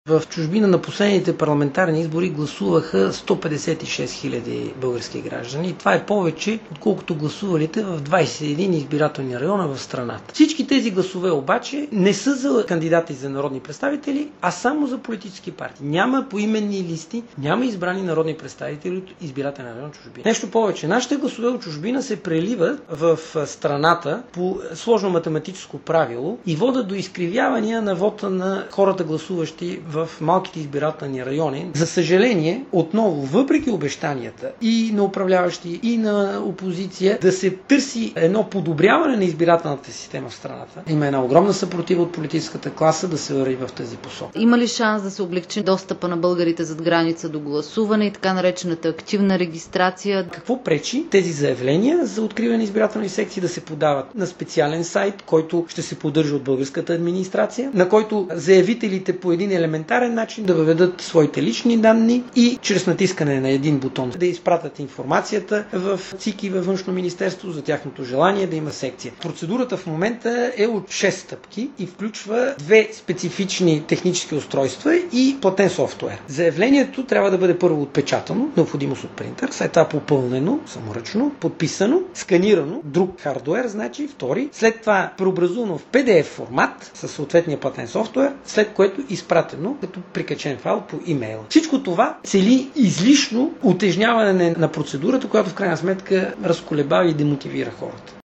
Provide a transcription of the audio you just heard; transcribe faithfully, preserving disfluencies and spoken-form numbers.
В чужбина на последните парламентарни избори гласуваха сто петдесет и шест хиляди български граждани. Това е повече, отколкото гласувалите в двадесет и един избирателни района в страната. Всички тези гласове обаче не са за кандидати за народни представители, а само за политически партии. Няма поименни листи, няма избрани народни представители от избирателен район чужбина. Нещо повече, нашите гласове от чужбина се преливат в страната по сложно математическо правило и водят до изкривявания на вота на хората гласуващи в малките избирателни райони. За съжаление, отново, въпреки обещанията и на управляващи, и на опозиция, да се търси едно подобряване на избирателната система в страната. Има една огромна съпротива от политическата класа да се върви в тази посока. Има ли шанс да се облегчи достъпа на българите зад граница до гласуване и така наречената активна регистрация? Какво пречи тези заявления за откриване на избирателни секции да се подават на специален сайт, който ще се поддържа от българската администрация, на който заявителите по един елементарен начин да въведат своите лични данни и чрез натискане на един бутон да изпратят информацията в ЦИК и във Външно министерство за тяхното желание да има секция. Процедурата в момента е от шест стъпки и включва две специфични технически устройства и платен софтуер. Заявлението трябва да бъде първо отпечатано, необходимост от принтер, след това попълнено саморъчно, подписано, сканирано, друг хардуер, значи втори, след това преобразувано в пи ди еф формат със съответния платен софтуер, след което изпратено като прикачен файл по имейл. Всичко това цели излишно утежняване на процедурата, която в крайна сметка разколебава и демотивира хората.